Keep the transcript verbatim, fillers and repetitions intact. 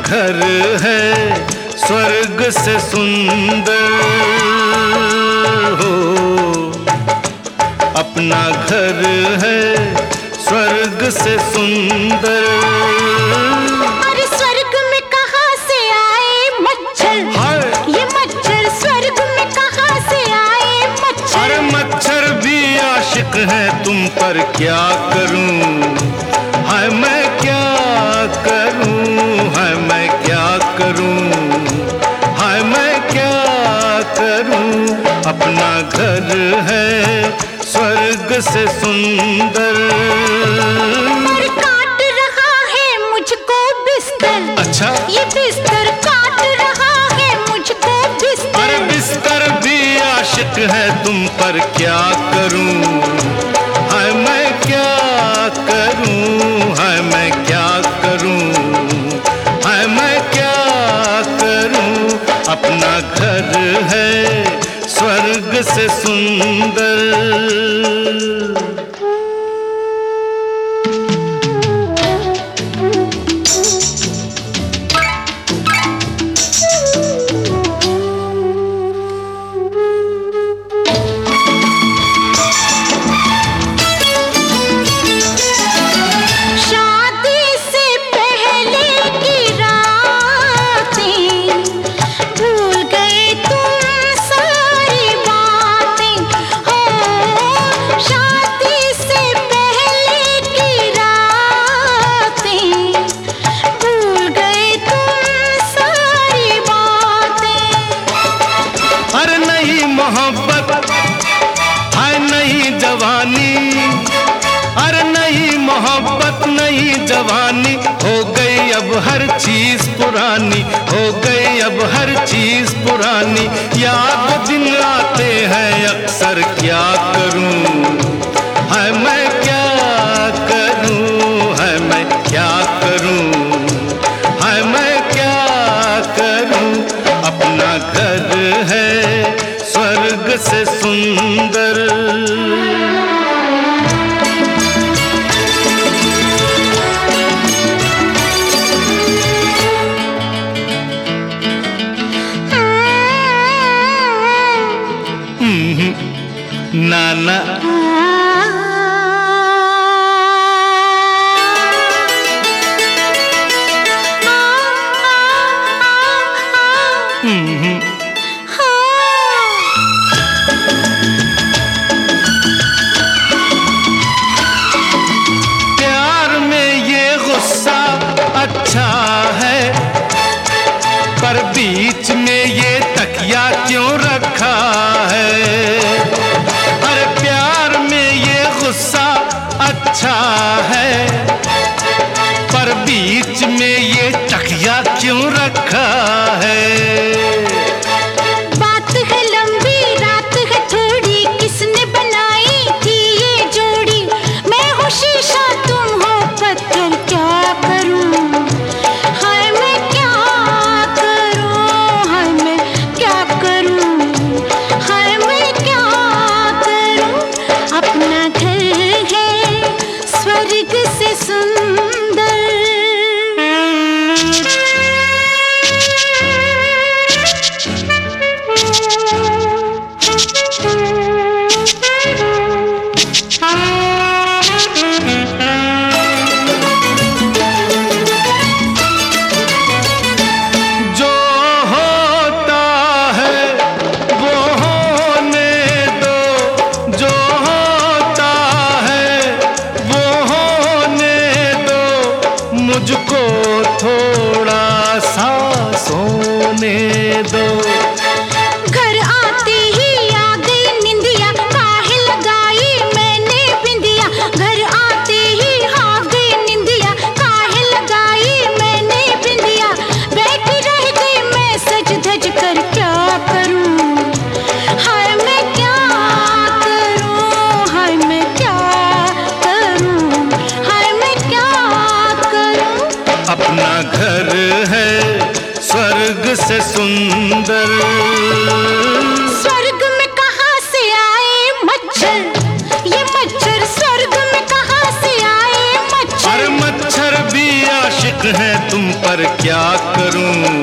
घर है स्वर्ग से सुंदर हो, अपना घर है स्वर्ग से सुंदर। अरे स्वर्ग में कहाँ से आए मच्छर, ये मच्छर स्वर्ग में कहाँ से आए मच्छर। अरे मच्छर भी आशिक है तुम पर, क्या करूं हाय मैं क्या करूं, हाय मैं क्या करूं, हाय मैं क्या करूं। अपना घर है स्वर्ग से सुंदर। और काट रहा है मुझको बिस्तर, अच्छा ये बिस्तर काट रहा है मुझको बिस्तर। अरे बिस्तर भी आशिक है तुम पर, क्या करूं हाय मैं क्या करूं, हाय मैं क्या करूं, हाय मैं क्या करूं। अपना घर है स्वर्ग से सुंदर। मोहब्बत है नहीं जवानी, अरे नहीं मोहब्बत नहीं जवानी। हो गई अब हर चीज पुरानी, हो गई अब हर चीज पुरानी। याद दिन आते हैं अक्सर, क्या करूं है मैं क्या करूं, है मैं क्या करूं, है मैं क्या करूं। अपना घर है स्वर्ग से सुंदर। नाना प्यार में ये गुस्सा अच्छा है, पर बीच में ये तकिया क्यों रखा है। अरे प्यार में ये गुस्सा अच्छा है, पर बीच में ये तकिया क्यों रखा है। बात है लंबी रात है थोड़ी, किसने बनाई थी ये जोड़ी। मैं हूँ शीशा तुम हो पत्थर, क्या करूँ हाय मैं क्या करूँ, हाय मैं क्या करूँ, हाय मैं क्या करूँ। अपना घर है स्वर्ग से सुंदर। मुझको थोड़ा सा सोने दो। घर आते ही आ गई निंदिया, काहे लगाई मैंने बिंदिया। घर आते ही आ गई निंदिया, काहे लगाई मैंने बिंदिया। बैठी रह गई मैं सज धज कर, क्या करूं हाय मैं क्या करूं, हाय मैं क्या करूं, हाय मैं क्या करूं। अपना घर है स्वर्ग से सुंदर। स्वर्ग में कहाँ से आए मच्छर, ये मच्छर स्वर्ग में कहाँ से आए मच्छर। अरे मच्छर भी आशिक है तुम पर, पर क्या करूं